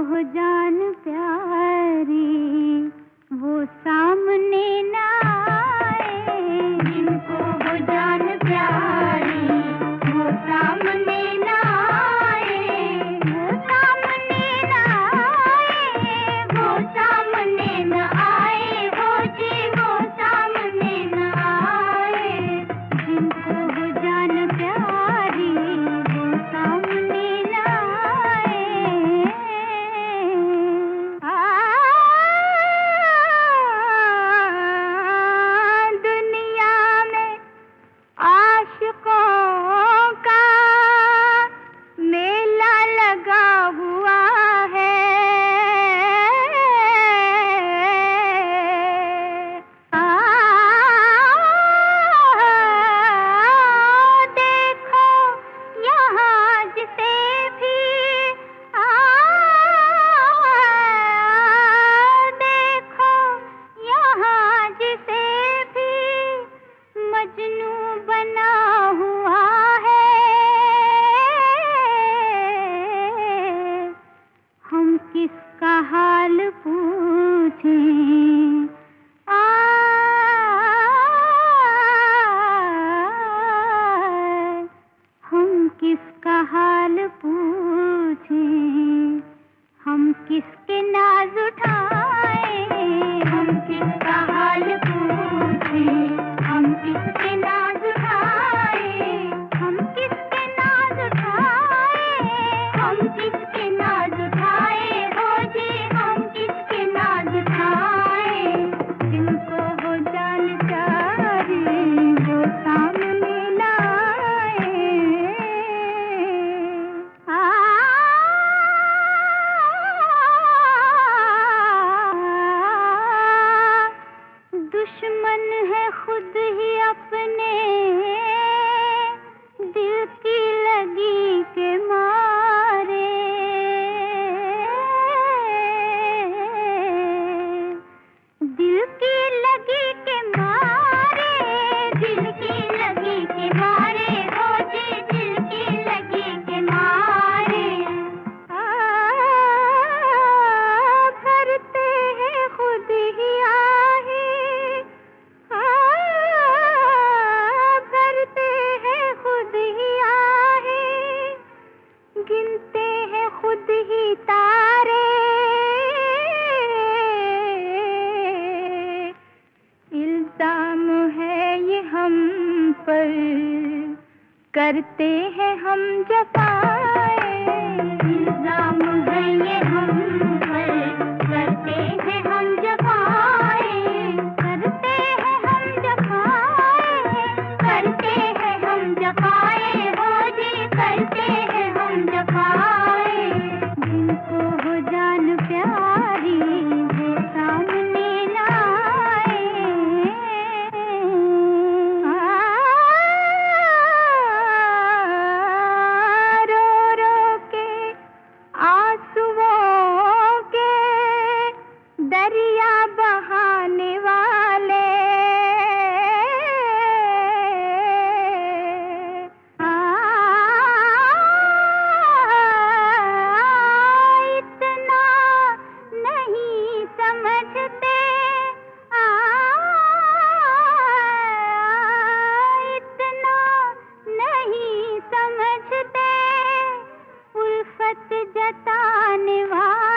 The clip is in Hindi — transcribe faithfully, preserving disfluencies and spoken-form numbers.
हो जान प्यारी वो सामने ना आए, जिनको हो जान प्यारी वो सामने ना आए, वो सामने ना आए, वो सामने ना आए, वो जी वो सामने ना आए, जिनको हो जान प्यारी वो सामने ना आए। आ, दुनिया में आशिकों का मेला लगा हुआ है, आ, देखो यहाँ जिसे भी, आ, देखो यहाँ जिसे भी मजनू बना हुआ है, हम किसका हाल पूछें, आ, हम किसका हाल पूछें, हम किसके नाज उठाएं, हम किसका हाल पूछें, हम किसके नाज उठाएं, हम किसके नाज उठाएं, हम किसके नाज उठाएं, हो जी हम किसके नाज उठाएं, जिनको हो जान प्यारी वो सामने ना आए। आ, दुश्मन है खुद ही अपने दिल की लगी के मारे, दिल की लगी के मारे, दिल की लगी के मारे, हो जी दिल की लगी के मारे, आ, भरते हैं खुद ही आहे, आ, भरते हैं खुद ही आहे, गिनते हैं खुद ही तारे, इल्जाम है ये हम पर, करते हैं हम जफाए, इल्जाम है ये हम पर, करते हैं हम जफाए, करते हैं हम जफाए, करते हैं हम जफाए, हो जी करते हैं हम जफाए, जिनको हो जान प्यारी वो सामने ना आए। आ, रो रो के आंसुओं के दरिया बहाने वाले, आ, इतना नहीं समझते, आ, इतना नहीं समझते उल्फत जताने वाले,